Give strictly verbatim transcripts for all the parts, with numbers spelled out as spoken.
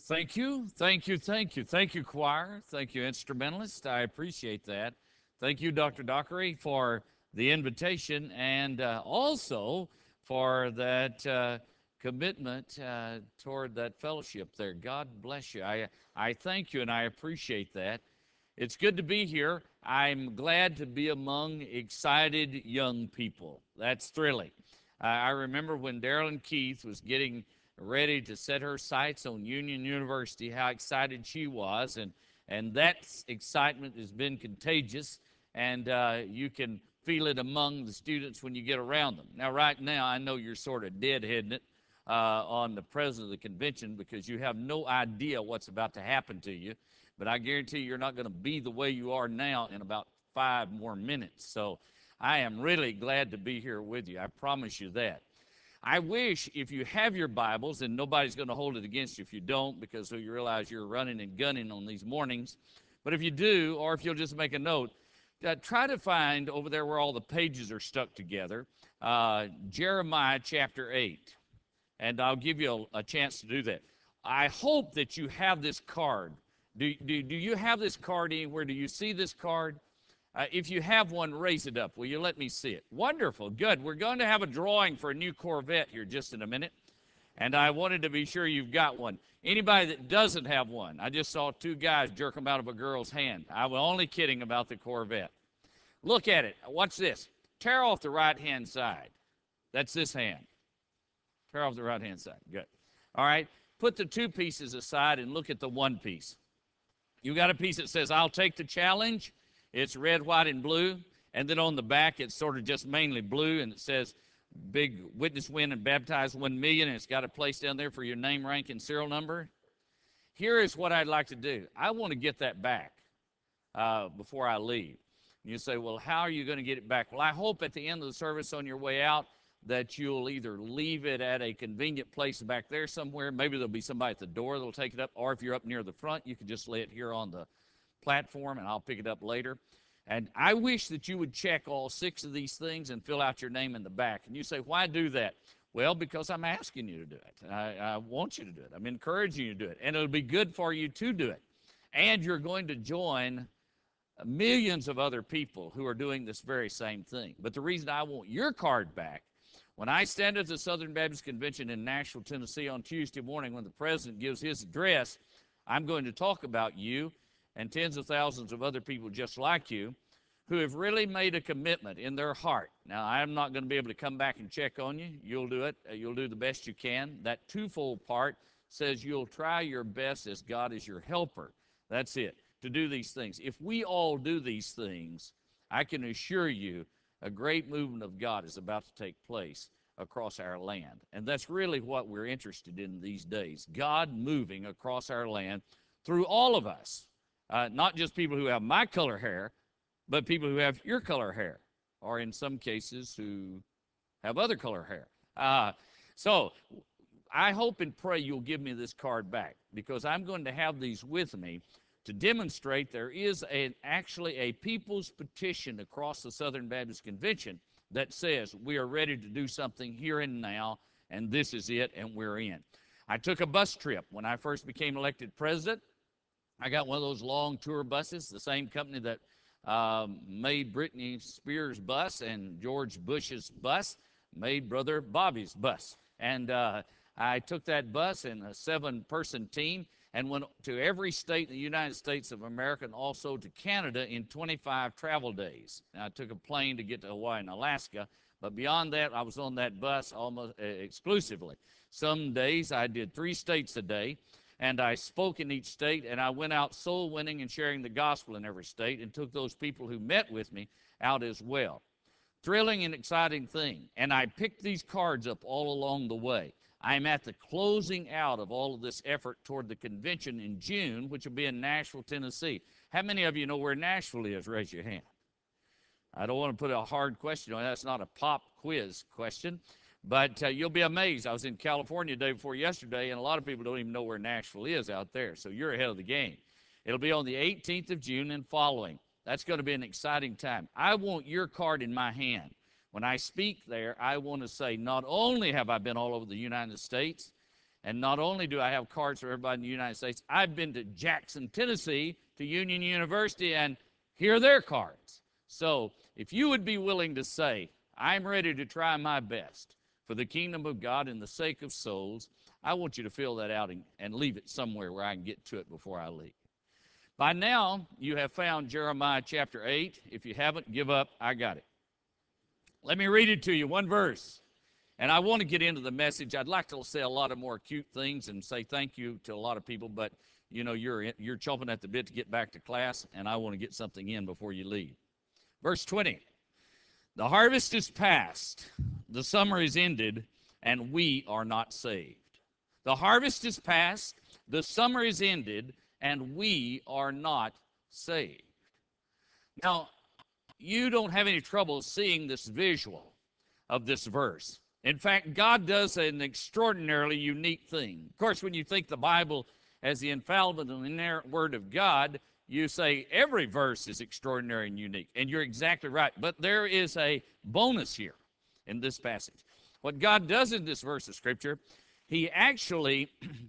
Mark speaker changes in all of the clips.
Speaker 1: Thank you, thank you, thank you. Thank you, choir. Thank you, instrumentalist. I appreciate that. Thank you, Doctor Dockery, for the invitation and uh, also for that uh, commitment uh, toward that fellowship there. God bless you. I, I thank you and I appreciate that. It's good to be here. I'm glad to be among excited young people. That's thrilling. Uh, I remember when Daryl Keith was getting ready to set her sights on Union University, how excited she was, and and that excitement has been contagious, and uh, you can feel it among the students when you get around them. Now, right now, I know you're sort of deadheading it uh, on the president of the convention because you have no idea what's about to happen to you, but I guarantee you're not going to be the way you are now in about five more minutes. So I am really glad to be here with you. I promise you that. I wish if you have your Bibles, and nobody's going to hold it against you if you don't, because you realize you're running and gunning on these mornings. But if you do, or if you'll just make a note, uh, try to find over there where all the pages are stuck together, uh, Jeremiah chapter eight. And I'll give you a, a chance to do that. I hope that you have this card. Do, do, do you have this card anywhere? Do you see this card? Uh, if you have one, raise it up. Will you let me see it? Wonderful. Good. We're going to have a drawing for a new Corvette here just in a minute. And I wanted to be sure you've got one. Anybody that doesn't have one, I just saw two guys jerk them out of a girl's hand. I was only kidding about the Corvette. Look at it. Watch this. Tear off the right-hand side. That's this hand. Tear off the right-hand side. Good. All right. Put the two pieces aside and look at the one piece. You got a piece that says, I'll take the challenge. It's red, white, and blue. And then on the back, it's sort of just mainly blue, and it says, big witness win and baptize one million, and it's got a place down there for your name, rank, and serial number. Here is what I'd like to do. I want to get that back uh, before I leave. You say, well, how are you going to get it back? Well, I hope at the end of the service on your way out that you'll either leave it at a convenient place back there somewhere. Maybe there'll be somebody at the door that'll take it up, or if you're up near the front, you can just lay it here on the platform, and I'll pick it up later. And I wish that you would check all six of these things and fill out your name in the back. And you say, why do that? Well, because I'm asking you to do it. I, I want you to do it. I'm encouraging you to do it. And it'll be good for you to do it. And you're going to join millions of other people who are doing this very same thing. But the reason I want your card back, when I stand at the Southern Baptist Convention in Nashville, Tennessee on Tuesday morning when the president gives his address, I'm going to talk about you and tens of thousands of other people just like you who have really made a commitment in their heart. Now, I'm not going to be able to come back and check on you. You'll do it. You'll do the best you can. That twofold part says you'll try your best as God is your helper. That's it, to do these things. If we all do these things, I can assure you a great movement of God is about to take place across our land. And that's really what we're interested in these days, God moving across our land through all of us. Uh, not just people who have my color hair, but people who have your color hair, or in some cases who have other color hair. Uh, so I hope and pray you'll give me this card back, because I'm going to have these with me to demonstrate there is a, actually a people's petition across the Southern Baptist Convention that says we are ready to do something here and now, and this is it, and we're in. I took a bus trip when I first became elected president. I got one of those long tour buses, the same company that um, made Britney Spears' bus and George Bush's bus made Brother Bobby's bus. And uh, I took that bus and a seven-person team and went to every state in the United States of America and also to Canada in twenty-five travel days. Now, I took a plane to get to Hawaii and Alaska, but beyond that, I was on that bus almost uh, exclusively. Some days I did three states a day, and I spoke in each state, and I went out soul winning and sharing the gospel in every state and took those people who met with me out as well. Thrilling and exciting thing. And I picked these cards up all along the way. I'm at the closing out of all of this effort toward the convention in June, which will be in Nashville, Tennessee. How many of you know where Nashville is? Raise your hand. I don't want to put a hard question on it. That's not a pop quiz question. But uh, you'll be amazed. I was in California the day before yesterday, and a lot of people don't even know where Nashville is out there. So you're ahead of the game. It'll be on the eighteenth of June and following. That's going to be an exciting time. I want your card in my hand. When I speak there, I want to say, not only have I been all over the United States And not only do I have cards for everybody in the United States, I've been to Jackson, Tennessee, to Union University, and here are their cards. So if you would be willing to say, I'm ready to try my best for the kingdom of God and the sake of souls, I want you to fill that out and, and leave it somewhere where I can get to it before I leave. By now, you have found Jeremiah chapter eight. If you haven't, give up. I got it. Let me read it to you, one verse. And I want to get into the message. I'd like to say a lot of more cute things and say thank you to a lot of people, but you know, you're, you're chomping at the bit to get back to class, and I want to get something in before you leave. Verse twenty, the harvest is past, the summer is ended, and we are not saved. The harvest is past, the summer is ended, and we are not saved. Now, you don't have any trouble seeing this visual of this verse. In fact, God does an extraordinarily unique thing. Of course, when you think the Bible as the infallible and inerrant Word of God, you say every verse is extraordinary and unique, and you're exactly right. But there is a bonus here in this passage. What God does in this verse of Scripture, He actually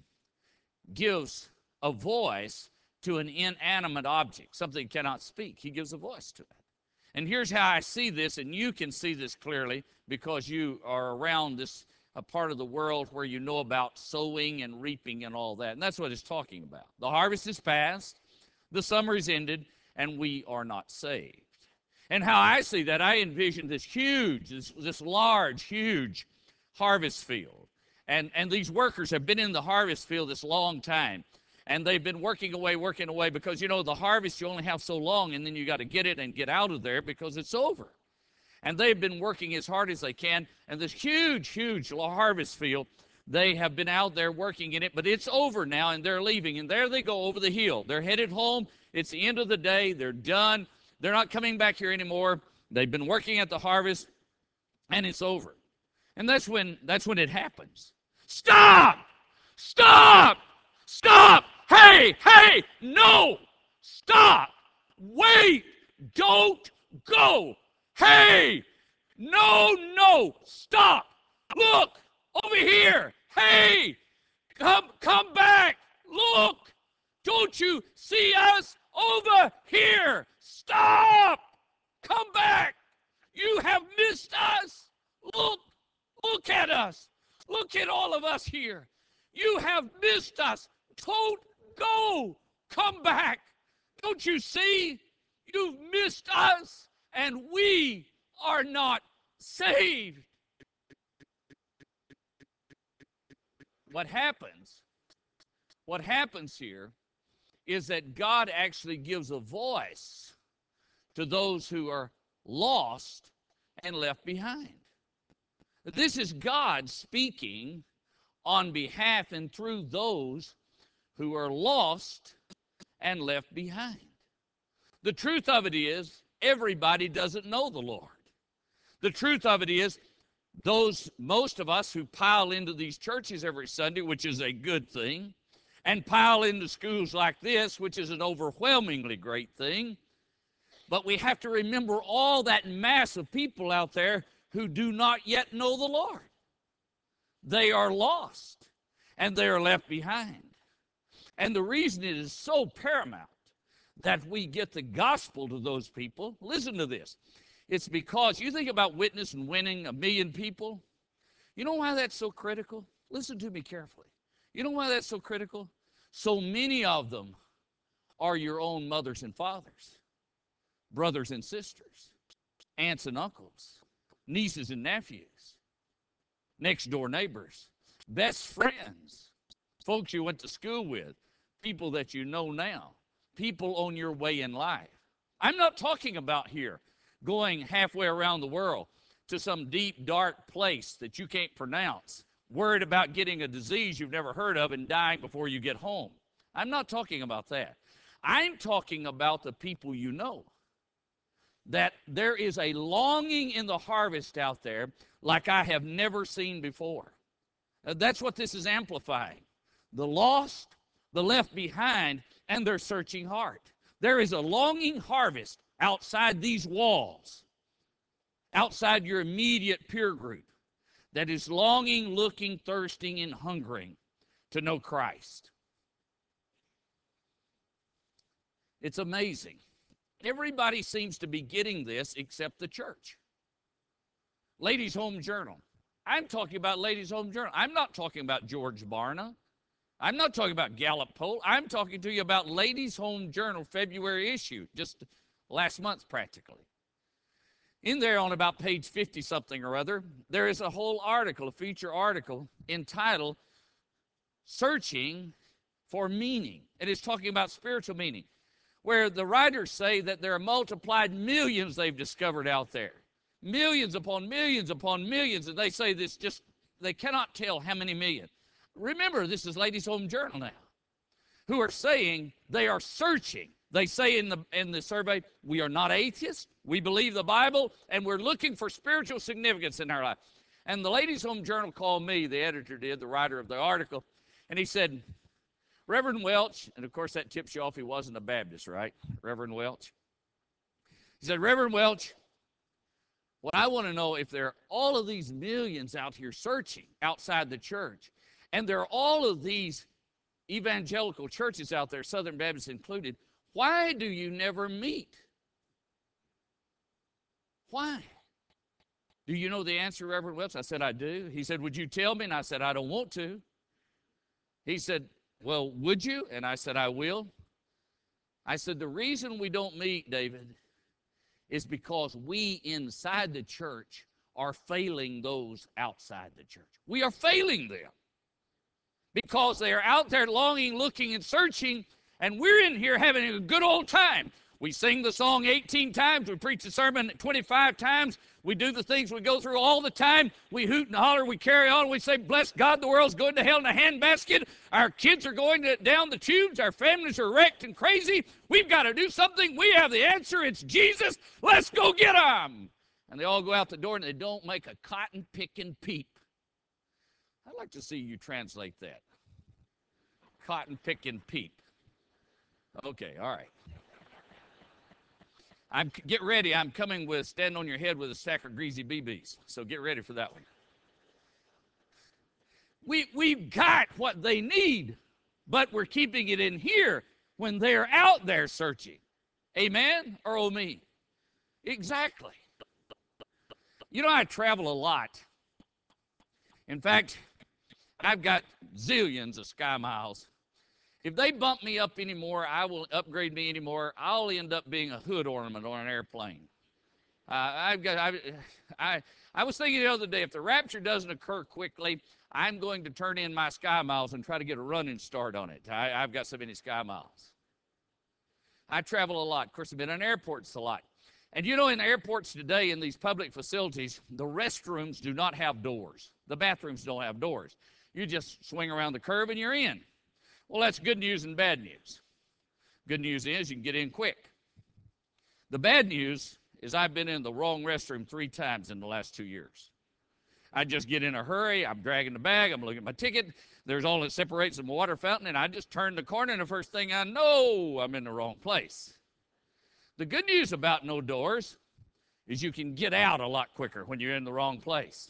Speaker 1: gives a voice to an inanimate object, something cannot speak. He gives a voice to it. And here's how I see this, and you can see this clearly because you are around this a part of the world where you know about sowing and reaping and all that. And that's what it's talking about. The harvest is past, the summer is ended, and we are not saved. And how I see that, I envision this huge, this, this large, huge harvest field. And, and these workers have been in the harvest field this long time. And they've been working away, working away, because, you know, the harvest you only have so long, and then you got to get it and get out of there because it's over. And they've been working as hard as they can. And this huge, huge harvest field, they have been out there working in it, but it's over now, and they're leaving. And there they go over the hill. They're headed home. It's the end of the day. They're done. They're not coming back here anymore. They've been working at the harvest, and it's over. And that's when, that's when it happens. Stop! Stop! Stop! Hey, hey, no! Stop! Wait! Don't go! Hey! No, no! Stop! Look! Over here! Hey! Come, come back! Look! Don't you see us over here? Stop! Come back! You have missed us! Look! Look at us! Look at all of us here! You have missed us! Don't go! Come back! Don't you see? You've missed us, and we are not saved. What happens, what happens here is that God actually gives a voice to those who are lost and left behind. This is God speaking on behalf and through those who are lost and left behind. The truth of it is, everybody doesn't know the Lord. The truth of it is, those, most of us who pile into these churches every Sunday, which is a good thing, and pile into schools like this, which is an overwhelmingly great thing, but we have to remember all that mass of people out there who do not yet know the Lord. They are lost, and they are left behind. And the reason it is so paramount that we get the gospel to those people, listen to this. It's because you think about witness and winning a million people. You know why that's so critical? Listen to me carefully. You know why that's so critical? So many of them are your own mothers and fathers, brothers and sisters, aunts and uncles, nieces and nephews, next door neighbors, best friends, folks you went to school with, people that you know now, people on your way in life. I'm not talking about here going halfway around the world to some deep, dark place that you can't pronounce, worried about getting a disease you've never heard of and dying before you get home. I'm not talking about that. I'm talking about the people you know. That there is a longing in the harvest out there like I have never seen before. That's what this is amplifying. The lost, the left behind, and their searching heart. There is a longing harvest outside these walls, outside your immediate peer group, that is longing, looking, thirsting, and hungering to know Christ. It's amazing. Everybody seems to be getting this except the church. Ladies' Home Journal. I'm talking about Ladies' Home Journal. I'm not talking about George Barna. I'm not talking about Gallup poll. I'm talking to you about Ladies' Home Journal February issue, just last month practically. In there on about page fifty something or other, there is a whole article, a feature article entitled Searching for Meaning. It is talking about spiritual meaning, where the writers say that there are multiplied millions they've discovered out there. Millions upon millions upon millions, and they say this just, they cannot tell how many million. Remember, this is Ladies' Home Journal now, who are saying they are searching. They say in the, in the survey, we are not atheists, we believe the Bible, and we're looking for spiritual significance in our life. And the Ladies' Home Journal called me, the editor did, the writer of the article, and he said, Reverend Welch, and of course that tips you off he wasn't a Baptist, right? Reverend Welch. He said, Reverend Welch, what I want to know, if there are all of these millions out here searching outside the church, and there are all of these evangelical churches out there, Southern Baptists included, why do you never meet? Why? Do you know the answer, Reverend Welch? I said, I do. He said, would you tell me? And I said, I don't want to. He said, well, would you? And I said, I will. I said, the reason we don't meet, David, is because we inside the church are failing those outside the church. We are failing them because they are out there longing, looking, and searching, and we're in here having a good old time. We sing the song eighteen times. We preach the sermon twenty-five times. We do the things we go through all the time. We hoot and holler. We carry on. We say, bless God, the world's going to hell in a handbasket. Our kids are going to, down the tubes. Our families are wrecked and crazy. We've got to do something. We have the answer. It's Jesus. Let's go get them. And they all go out the door, and they don't make a cotton-picking peep. I'd like to see you translate that. Cotton-picking peep. Okay, all right. I'm, get ready. I'm coming with stand on your head with a stack of greasy B Bs. So get ready for that one. We, we've got what they need, but we're keeping it in here when they're out there searching. Amen? Or oh me? Exactly. You know, I travel a lot. In fact, I've got zillions of sky miles. If they bump me up anymore, I will upgrade me anymore, I'll end up being a hood ornament on an airplane. Uh, I've got, I, I, I was thinking the other day, if the rapture doesn't occur quickly, I'm going to turn in my sky miles and try to get a running start on it. I, I've got so many sky miles. I travel a lot. Of course, I've been in airports a lot. And you know, in airports today, in these public facilities, the restrooms do not have doors. The bathrooms don't have doors. You just swing around the curb and you're in. Well, that's good news and bad news. Good news is you can get in quick. The bad news is I've been in the wrong restroom three times in the last two years. I just get in a hurry. I'm dragging the bag. I'm looking at my ticket. There's all that separates the water fountain, and I just turn the corner, and the first thing I know, I'm in the wrong place. The good news about no doors is you can get out a lot quicker when you're in the wrong place.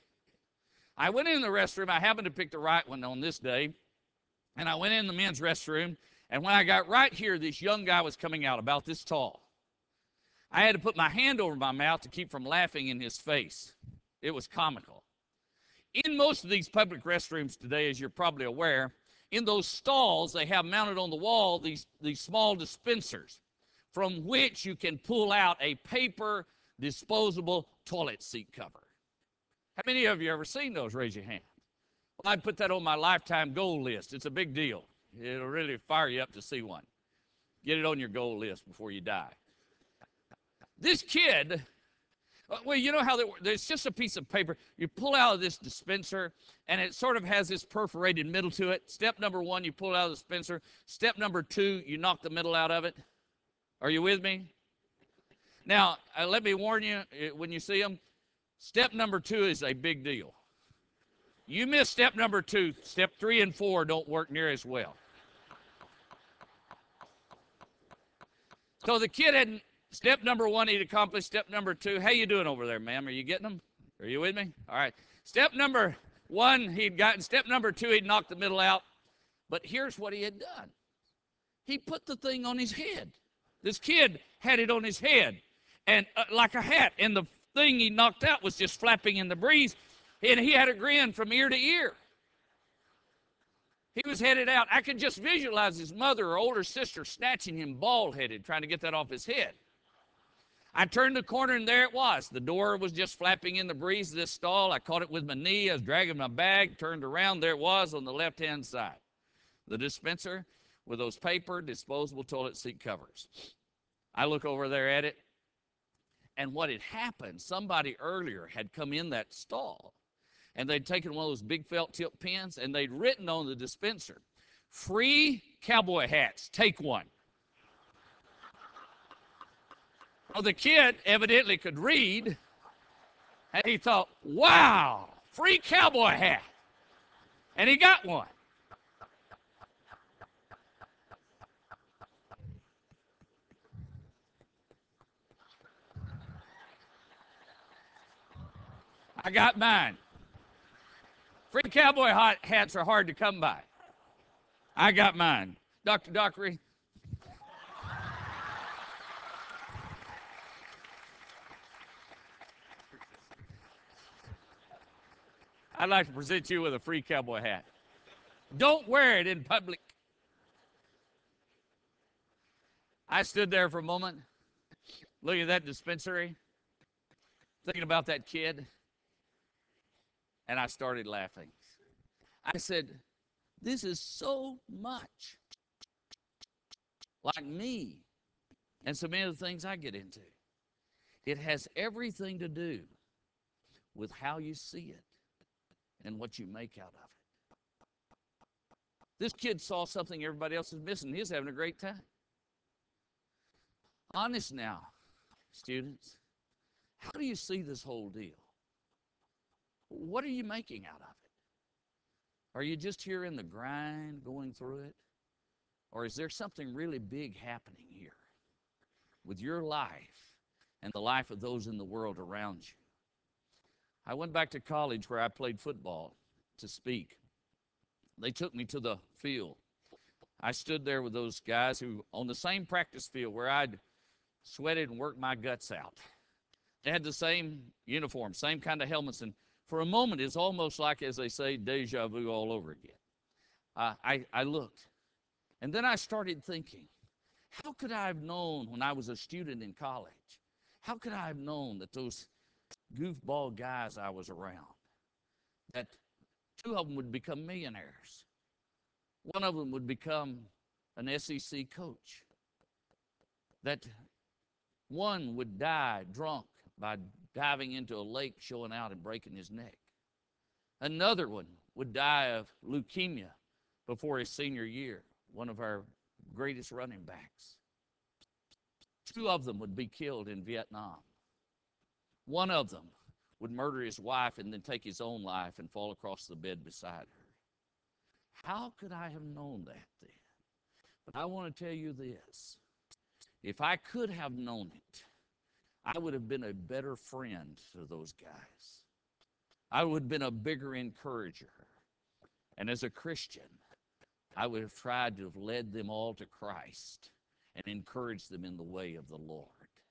Speaker 1: I went in the restroom. I happened to pick the right one on this day. And I went in the men's restroom, and when I got right here, this young guy was coming out about this tall. I had to put my hand over my mouth to keep from laughing in his face. It was comical. In most of these public restrooms today, as you're probably aware, in those stalls, they have mounted on the wall these, these small dispensers from which you can pull out a paper disposable toilet seat cover. How many of you ever seen those? Raise your hand. Well, I'd put that on my lifetime goal list. It's a big deal. It'll really fire you up to see one. Get it on your goal list before you die. This kid, well, you know how they, there's just a piece of paper. You pull out of this dispenser, and it sort of has this perforated middle to it. Step number one, you pull it out of the dispenser. Step number two, you knock the middle out of it. Are you with me? Now, uh, let me warn you, when you see them, step number two is a big deal. You miss step number two, step three and four don't work near as well. So the kid had step number one, he'd accomplished step number two. How you doing over there, ma'am? Are you getting them? Are you with me? All right. Step number, One, he'd gotten, step number two, he'd knocked the middle out. But here's what he had done. He put the thing on his head. This kid had it on his head, and uh, like a hat, and the thing he knocked out was just flapping in the breeze, and he had a grin from ear to ear. He was headed out. I could just visualize his mother or older sister snatching him bald-headed, trying to get that off his head. I turned the corner, and there it was. The door was just flapping in the breeze of this stall. I caught it with my knee. I was dragging my bag, turned around. There it was on the left-hand side. The dispenser with those paper disposable toilet seat covers. I look over there at it, and what had happened, somebody earlier had come in that stall, and they'd taken one of those big felt tip pens, and they'd written on the dispenser, "Free cowboy hats, take one." Well, the kid evidently could read, and he thought, wow, free cowboy hat. And he got one. I got mine. Free cowboy hats are hard to come by. I got mine. Doctor Dockery, I'd like to present you with a free cowboy hat. Don't wear it in public. I stood there for a moment, looking at that dispensary, thinking about that kid, and I started laughing. I said, this is so much like me and so many of the things I get into. It has everything to do with how you see it and what you make out of it. This kid saw something everybody else is missing. He was having a great time. Honest now, students, how do you see this whole deal? What are you making out of it? Are you just here in the grind going through it? Or is there something really big happening here with your life and the life of those in the world around you? I went back to college where I played football to speak. They took me to the field. I stood there with those guys who, on the same practice field where I'd sweated and worked my guts out. They had the same uniform, same kind of helmets, and for a moment, it's almost like, as they say, deja vu all over again. Uh, I, I looked, and then I started thinking, how could I have known when I was a student in college, how could I have known that those goofball guys I was around, that two of them would become millionaires, one of them would become an S E C coach, that one would die drunk by diving into a lake, showing out and breaking his neck. Another one would die of leukemia before his senior year, one of our greatest running backs. Two of them would be killed in Vietnam. One of them would murder his wife and then take his own life and fall across the bed beside her. How could I have known that then? But I want to tell you this. If I could have known it, I would have been a better friend to those guys. I would have been a bigger encourager. And as a Christian, I would have tried to have led them all to Christ and encouraged them in the way of the Lord.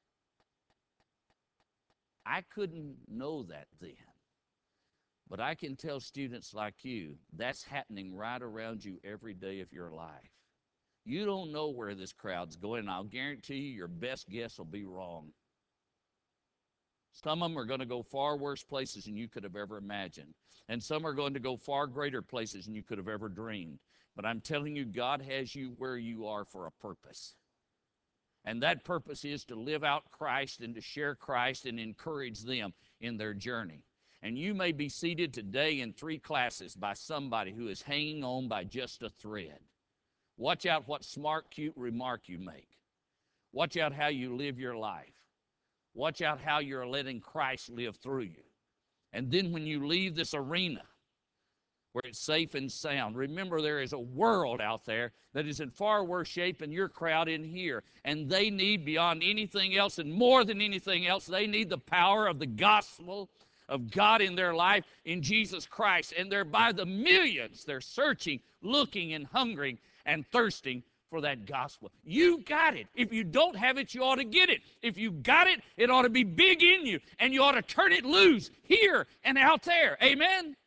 Speaker 1: I couldn't know that then. But I can tell students like you, that's happening right around you every day of your life. You don't know where this crowd's going, and I'll guarantee you your best guess will be wrong. Some of them are going to go far worse places than you could have ever imagined. And some are going to go far greater places than you could have ever dreamed. But I'm telling you, God has you where you are for a purpose. And that purpose is to live out Christ and to share Christ and encourage them in their journey. And you may be seated today in three classes by somebody who is hanging on by just a thread. Watch out what smart, cute remark you make. Watch out how you live your life. Watch out how you're letting Christ live through you. And then when you leave this arena where it's safe and sound, remember there is a world out there that is in far worse shape than your crowd in here. And they need, beyond anything else and more than anything else, they need the power of the gospel of God in their life in Jesus Christ. And they're by the millions. They're searching, looking, and hungering and thirsting for that gospel. You got it. If you don't have it, you ought to get it. If you got it, it ought to be big in you, and you ought to turn it loose here and out there. Amen?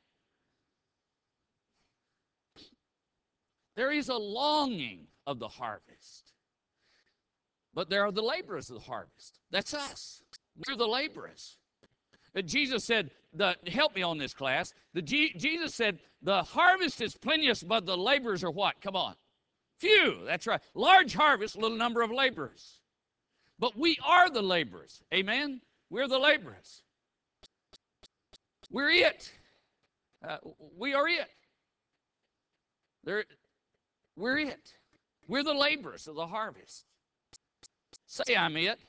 Speaker 1: There is a longing of the harvest, but there are the laborers of the harvest. That's us. We're the laborers. And Jesus said, the, help me on this, class. The G, Jesus said, the harvest is plenteous, but the laborers are what? Come on. Few. That's right. Large harvest, little number of laborers. But we are the laborers. Amen? We're the laborers. We're it. Uh, we are it. There, we're it. We're the laborers of the harvest. Say I'm it.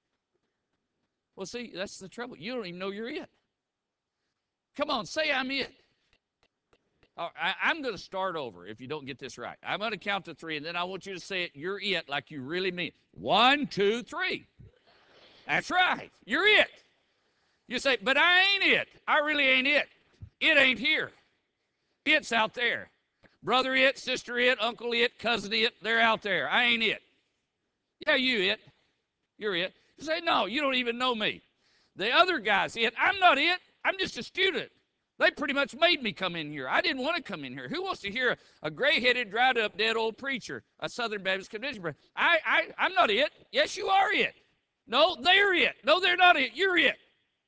Speaker 1: Well, see, that's the trouble. You don't even know you're it. Come on, say I'm it. Right, I, I'm going to start over if you don't get this right. I'm going to count to three, and then I want you to say it, you're it, like you really mean it. One, two, three. That's right. You're it. You say, but I ain't it. I really ain't it. It ain't here. It's out there. Brother it, sister it, uncle it, cousin it, they're out there. I ain't it. Yeah, you it. You're it. You say, no, you don't even know me. The other guy's it. I'm not it. I'm just a student. They pretty much made me come in here. I didn't want to come in here. Who wants to hear a, a gray-headed, dried-up, dead old preacher, a Southern Baptist Convention preacher? I, I, I'm not it. Yes, you are it. No, they're it. No, they're not it. You're it.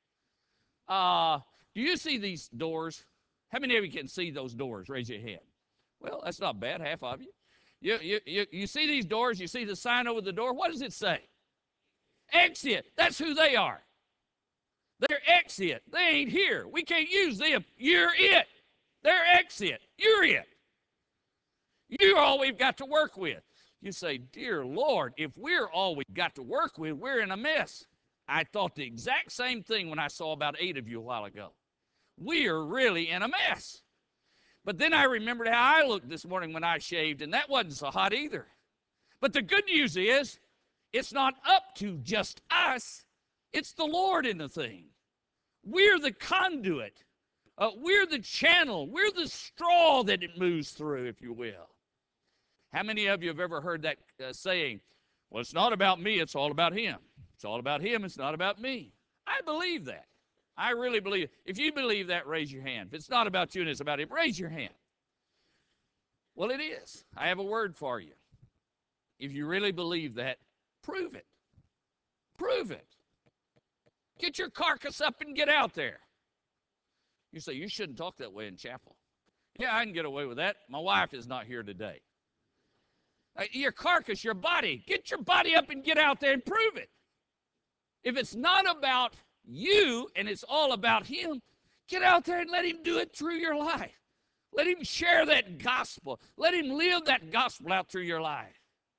Speaker 1: Uh, do you see these doors? How many of you can see those doors? Raise your hand. Well, that's not bad, half of you. You, you, you, you see these doors? You see the sign over the door? What does it say? Exit. That's who they are. They're exit. They ain't here. We can't use them. You're it. They're exit. You're it. You're all we've got to work with. You say, dear Lord, if we're all we've got to work with, we're in a mess. I thought the exact same thing when I saw about eight of you a while ago. We are really in a mess. But then I remembered how I looked this morning when I shaved, and that wasn't so hot either. But the good news is, it's not up to just us. It's the Lord in the thing. We're the conduit. Uh, we're the channel. We're the straw that it moves through, if you will. How many of you have ever heard that uh, saying, well, it's not about me, it's all about him. It's all about him, it's not about me. I believe that. I really believe it. If you believe that, raise your hand. If it's not about you and it's about him, raise your hand. Well, it is. I have a word for you. If you really believe that, prove it. Prove it. Get your carcass up and get out there. You say, you shouldn't talk that way in chapel. Yeah, I can get away with that. My wife is not here today. Uh, your carcass, your body, get your body up and get out there and prove it. If it's not about you and it's all about him, get out there and let him do it through your life. Let him share that gospel. Let him live that gospel out through your life.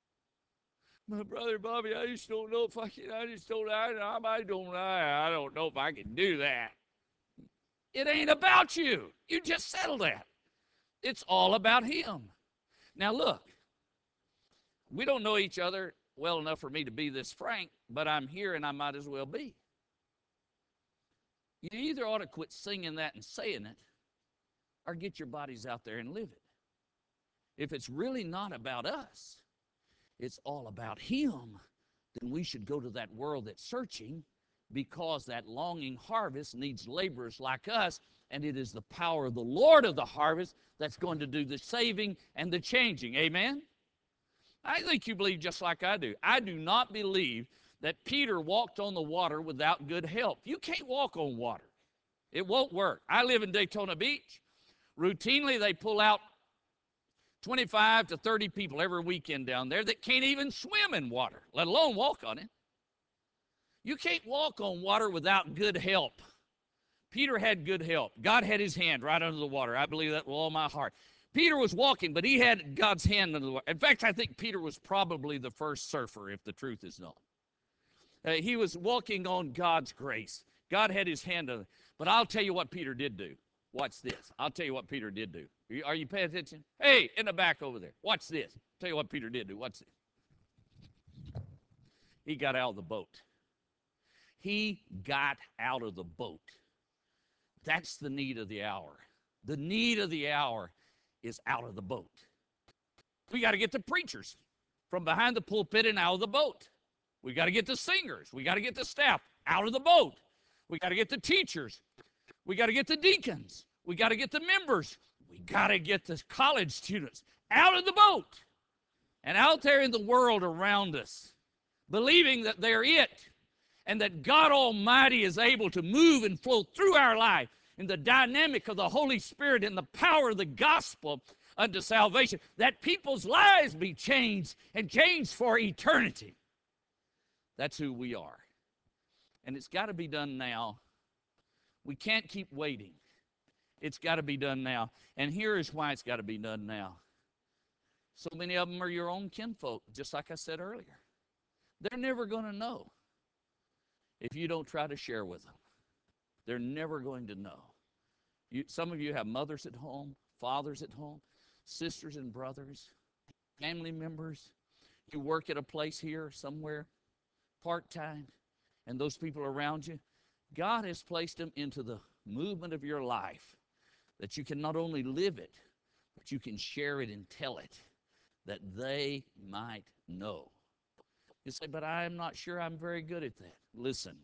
Speaker 1: My brother Bobby, I just don't know if I can. I just don't. I, I don't. I, I don't know if I can do that. It ain't about you. You just settle that. It's all about him. Now look, we don't know each other well enough for me to be this frank, but I'm here and I might as well be. You either ought to quit singing that and saying it, or get your bodies out there and live it. If it's really not about us, it's all about him, then we should go to that world that's searching, because that longing harvest needs laborers like us, and it is the power of the Lord of the harvest that's going to do the saving and the changing. Amen? I think you believe just like I do. I do not believe that Peter walked on the water without good help. You can't walk on water. It won't work. I live in Daytona Beach. Routinely, they pull out twenty-five to thirty people every weekend down there that can't even swim in water, let alone walk on it. You can't walk on water without good help. Peter had good help. God had his hand right under the water. I believe that with all my heart. Peter was walking, but he had God's hand under the water. In fact, I think Peter was probably the first surfer, if the truth is known. Uh, he was walking on God's grace. God had his hand on it. But I'll tell you what Peter did do. Watch this. I'll tell you what Peter did do. Are you, are you paying attention? Hey, in the back over there. Watch this. I'll tell you what Peter did do. Watch this. He got out of the boat. He got out of the boat. That's the need of the hour. The need of the hour is out of the boat. We got to get the preachers from behind the pulpit and out of the boat. We got to get the singers. We got to get the staff out of the boat. We got to get the teachers. We got to get the deacons. We got to get the members. We got to get the college students out of the boat and out there in the world around us, believing that they're it and that God Almighty is able to move and flow through our life in the dynamic of the Holy Spirit and the power of the gospel unto salvation, that people's lives be changed and changed for eternity. That's who we are. And it's got to be done now. We can't keep waiting. It's got to be done now. And here is why it's got to be done now. So many of them are your own kinfolk, just like I said earlier. They're never going to know if you don't try to share with them. They're never going to know. You, some of you have mothers at home, fathers at home, sisters and brothers, family members. You work at a place here somewhere, part-time, and those people around you. God has placed them into the movement of your life that you can not only live it, but you can share it and tell it, that they might know. You say, but I'm not sure I'm very good at that. Listen,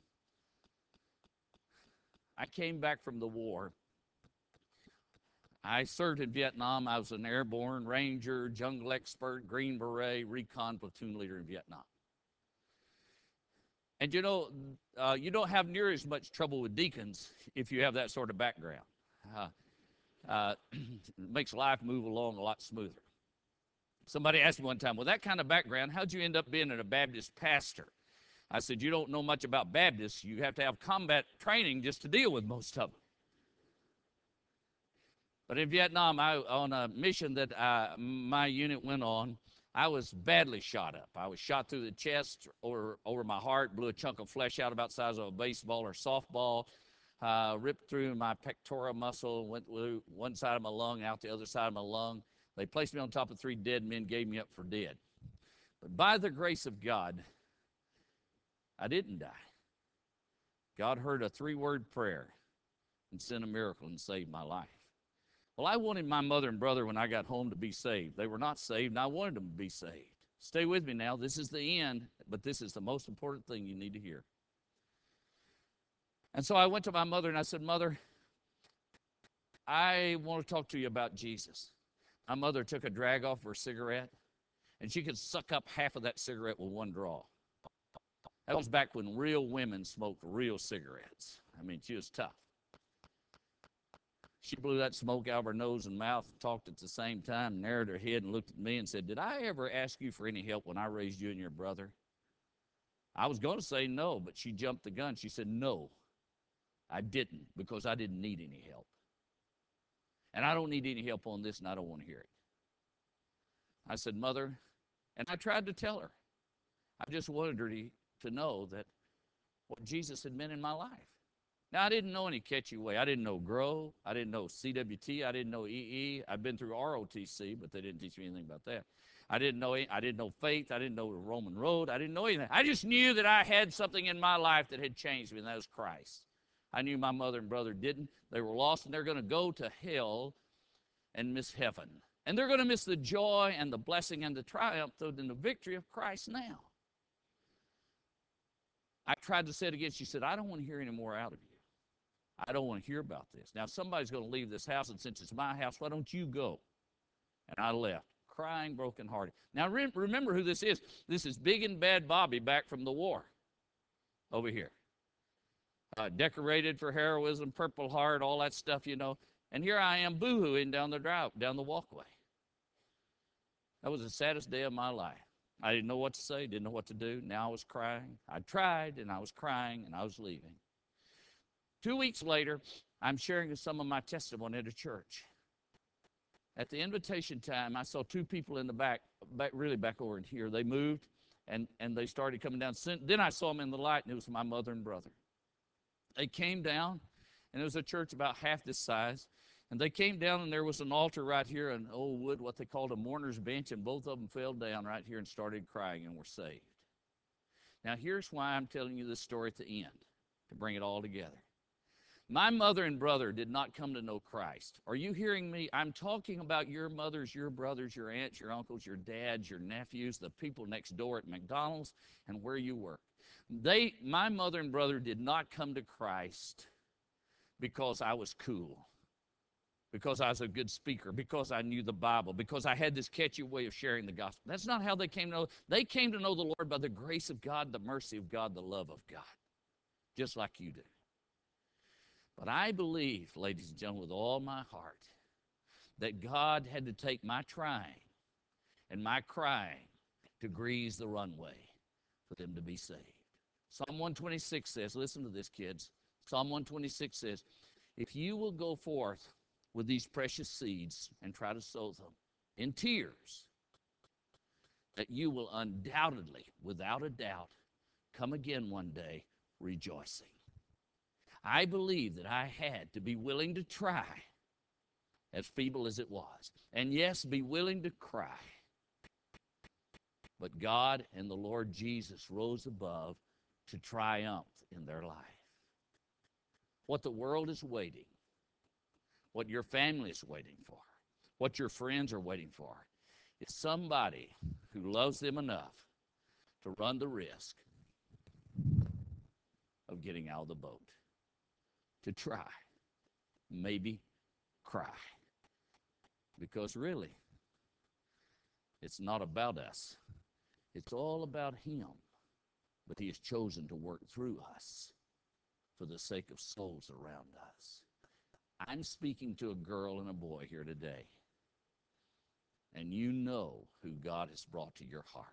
Speaker 1: I came back from the war. I served in Vietnam. I was an airborne ranger, jungle expert, Green Beret, recon platoon leader in Vietnam. And you know, uh, you don't have near as much trouble with deacons if you have that sort of background. Uh, uh, it makes life move along a lot smoother. Somebody asked me one time, well, that kind of background, how'd you end up being a Baptist pastor? I said, you don't know much about Baptists. You have to have combat training just to deal with most of them. But in Vietnam, I, on a mission that I, my unit went on, I was badly shot up. I was shot through the chest, over, over my heart, blew a chunk of flesh out about the size of a baseball or softball, uh, ripped through my pectoral muscle, went through one side of my lung, out the other side of my lung. They placed me on top of three dead men, gave me up for dead. But by the grace of God, I didn't die. God heard a three-word prayer and sent a miracle and saved my life. Well, I wanted my mother and brother when I got home to be saved. They were not saved, and I wanted them to be saved. Stay with me now. This is the end, but this is the most important thing you need to hear. And so I went to my mother, and I said, Mother, I want to talk to you about Jesus. My mother took a drag off her cigarette, and she could suck up half of that cigarette with one draw. That was back when real women smoked real cigarettes. I mean, she was tough. She blew that smoke out of her nose and mouth, talked at the same time, narrowed her head and looked at me and said, did I ever ask you for any help when I raised you and your brother? I was going to say no, but she jumped the gun. She said, no, I didn't, because I didn't need any help. And I don't need any help on this, and I don't want to hear it. I said, Mother, and I tried to tell her. I just wanted her to, to know that what Jesus had meant in my life. Now, I didn't know any catchy way. I didn't know GROW. I didn't know C W T. I didn't know E E. I'd been through R O T C, but they didn't teach me anything about that. I didn't know I didn't know faith. I didn't know the Roman road. I didn't know anything. I just knew that I had something in my life that had changed me, and that was Christ. I knew my mother and brother didn't. They were lost, and they're going to go to hell and miss heaven. And they're going to miss the joy and the blessing and the triumph and the victory of Christ now. I tried to say it again. She said, I don't want to hear any more out of you. I don't want to hear about this. Now, somebody's going to leave this house, and since it's my house, why don't you go? And I left, crying, brokenhearted. Now, re remember who this is. This is Big and Bad Bobby back from the war over here. Uh, decorated for heroism, Purple Heart, all that stuff, you know. And here I am boo-hooing down the drive, down the walkway. That was the saddest day of my life. I didn't know what to say, didn't know what to do. Now I was crying. I tried, and I was crying, and I was leaving. Two weeks later, I'm sharing some of my testimony at a church. At the invitation time, I saw two people in the back, back really back over in here. They moved, and, and they started coming down. Then I saw them in the light, and it was my mother and brother. They came down, and it was a church about half this size. And they came down, and there was an altar right here, an old wood, what they called a mourner's bench, and both of them fell down right here and started crying and were saved. Now, here's why I'm telling you this story at the end, to bring it all together. My mother and brother did not come to know Christ. Are you hearing me? I'm talking about your mothers, your brothers, your aunts, your uncles, your dads, your nephews, the people next door at McDonald's and where you work. They, my mother and brother did not come to Christ because I was cool, because I was a good speaker, because I knew the Bible, because I had this catchy way of sharing the gospel. That's not how they came to know. They came to know the Lord by the grace of God, the mercy of God, the love of God, just like you do. But I believe, ladies and gentlemen, with all my heart, that God had to take my trying and my crying to grease the runway for them to be saved. Psalm one twenty-six says, listen to this, kids. Psalm one twenty-six says, if you will go forth with these precious seeds and try to sow them in tears, that you will undoubtedly, without a doubt, come again one day rejoicing. I believe that I had to be willing to try, as feeble as it was, and yes, be willing to cry. But God and the Lord Jesus rose above to triumph in their life. What the world is waiting, what your family is waiting for, what your friends are waiting for, is somebody who loves them enough to run the risk of getting out of the boat, to try, maybe cry. Because really, it's not about us. It's all about Him. But He has chosen to work through us for the sake of souls around us. I'm speaking to a girl and a boy here today, and you know who God has brought to your heart.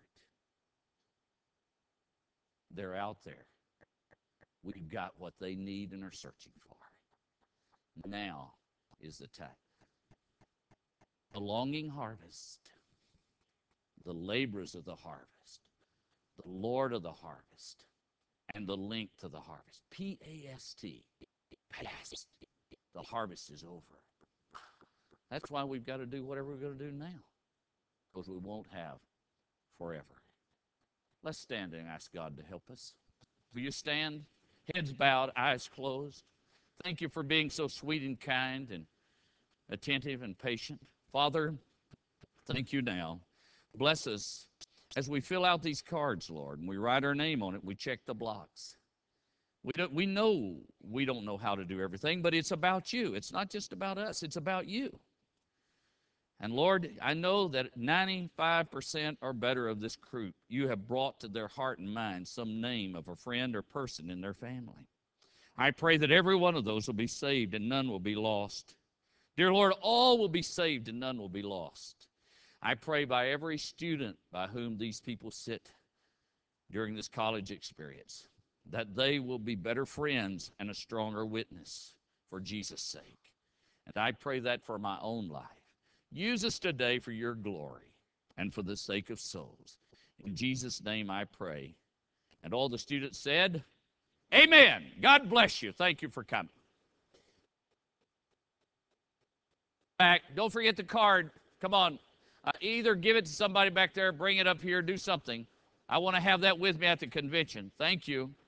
Speaker 1: They're out there. We've got what they need and are searching for. Now is the time. The longing harvest, the laborers of the harvest, the Lord of the harvest, and the length of the harvest. P A S T, past. The harvest is over. That's why we've got to do whatever we're going to do now, because we won't have forever. Let's stand and ask God to help us. Will you stand? Heads bowed, eyes closed. Thank you for being so sweet and kind and attentive and patient. Father, thank you now. Bless us as we fill out these cards, Lord, and we write our name on it. We check the blocks. We don't, we know we don't know how to do everything, but it's about you. It's not just about us. It's about you. And Lord, I know that ninety-five percent or better of this group, you have brought to their heart and mind some name of a friend or person in their family. I pray that every one of those will be saved and none will be lost. Dear Lord, all will be saved and none will be lost. I pray by every student by whom these people sit during this college experience, that they will be better friends and a stronger witness for Jesus' sake. And I pray that for my own life. Use us today for your glory and for the sake of souls. In Jesus' name I pray. And all the students said, amen. God bless you. Thank you for coming. Back. Don't forget the card. Come on. Uh, either give it to somebody back there, bring it up here, do something. I want to have that with me at the convention. Thank you.